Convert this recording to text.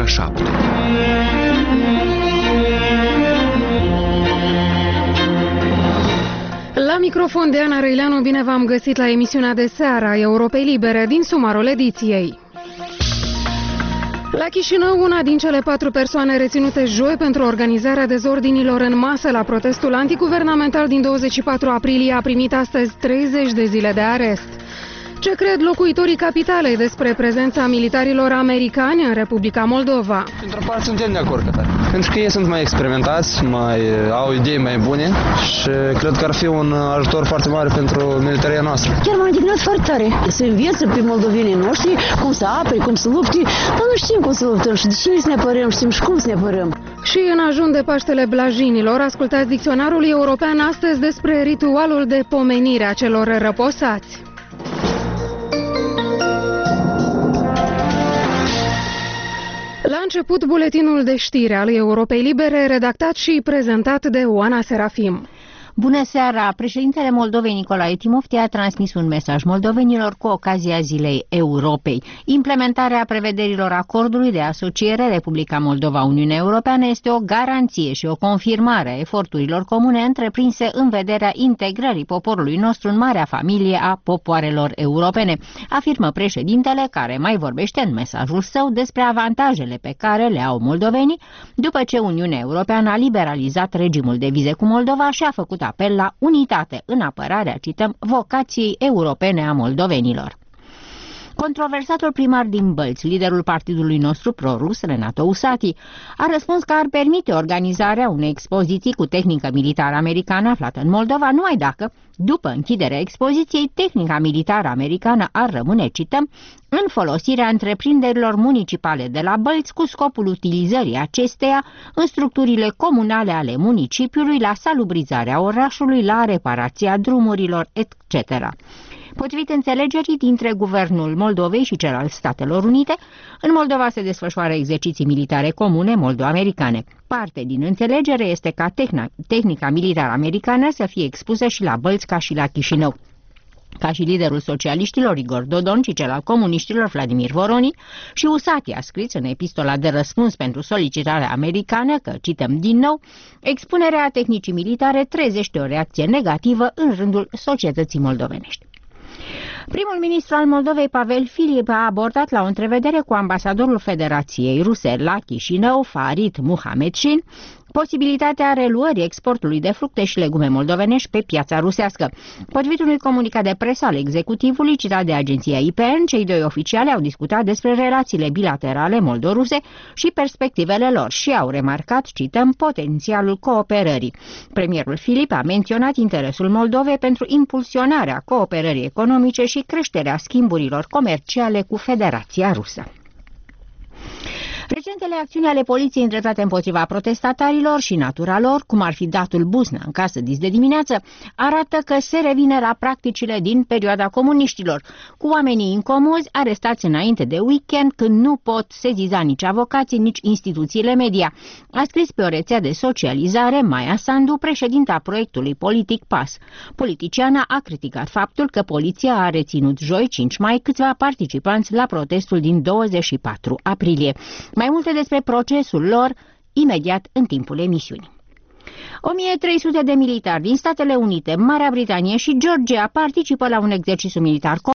ora 7. La microfon de Ana Răileanu, bine v-am găsit la emisiunea de seară a Europei Libere din sumarul ediției. La Chișinău, una din cele 4 persoane reținute joi pentru organizarea dezordinilor în masă la protestul antiguvernamental din 24 aprilie a primit astăzi 30 de zile de arest. Ce cred locuitorii capitalei despre prezența militarilor americani în Republica Moldova? Într-o parte suntem de acord, pentru că ei sunt mai experimentați, au idei mai bune și cred că ar fi un ajutor foarte mare pentru militaria noastră. Chiar m-a indignat foarte tare să învețe pe moldovenii noștri cum să apere, cum să lupte, dar nu știm cum să luptăm și de cine să ne apărăm, știm și cum să ne apărăm. Și în ajun de Paștele Blajinilor, ascultați dicționarul european astăzi despre ritualul de pomenire a celor răposați. La început, buletinul de știri al Europei Libere, redactat și prezentat de Oana Serafim. Bună seara! Președintele Moldovei Nicolae Timofte a transmis un mesaj moldovenilor cu ocazia Zilei Europei. Implementarea prevederilor acordului de asociere Republica Moldova-Uniunea Europeană este o garanție și o confirmare a eforturilor comune întreprinse în vederea integrării poporului nostru în marea familie a popoarelor europene, afirmă președintele, care mai vorbește în mesajul său despre avantajele pe care le au moldovenii după ce Uniunea Europeană a liberalizat regimul de vize cu Moldova și a făcut apel la unitate în apărarea, cităm, vocației europene a moldovenilor. Controversatul primar din Bălți, liderul partidului nostru pro-rus, Renato Usati, a răspuns că ar permite organizarea unei expoziții cu tehnică militară americană aflată în Moldova, numai dacă, după închiderea expoziției, tehnica militară americană ar rămâne, cităm, în folosirea întreprinderilor municipale de la Bălți cu scopul utilizării acesteia în structurile comunale ale municipiului, la salubrizarea orașului, la reparația drumurilor, etc. Potrivit înțelegerii dintre Guvernul Moldovei și cel al Statelor Unite, în Moldova se desfășoară exerciții militare comune moldo-americane. Parte din înțelegere este ca tehnica militară americană să fie expusă și la Bălți ca și la Chișinău. Ca și liderul socialiștilor Igor Dodon și cel al comuniștilor Vladimir Voroni, și Usati a scris în epistola de răspuns pentru solicitarea americană că, cităm din nou, expunerea tehnicii militare trezește o reacție negativă în rândul societății moldovenești. Primul ministru al Moldovei, Pavel Filip, a abordat la o întrevedere cu ambasadorul Federației Ruse la Chișinău, Farid Muhamedșin, posibilitatea reluării exportului de fructe și legume moldovenești pe piața rusească. Potrivit unui comunicat de presă al executivului citat de agenția IPN, cei doi oficiali au discutat despre relațiile bilaterale moldo-ruse și perspectivele lor și au remarcat, cităm, potențialul cooperării. Premierul Filip a menționat interesul Moldovei pentru impulsionarea cooperării economice și creșterea schimburilor comerciale cu Federația Rusă. Recentele acțiuni ale poliției îndreptate împotriva protestatarilor și natura lor, cum ar fi datul Buzna în casă dis de dimineață, arată că se revine la practicile din perioada comuniștilor, cu oamenii incomozi arestați înainte de weekend, când nu pot seziza nici avocații, nici instituțiile media. A scris pe o rețea de socializare Maia Sandu, președinta proiectului politic PAS. Politiciana a criticat faptul că poliția a reținut joi, 5 mai, câțiva participanți la protestul din 24 aprilie. Mai multe despre procesul lor imediat în timpul emisiunii. 1300 de militari din Statele Unite, Marea Britanie și Georgia participă la un exercițiu militar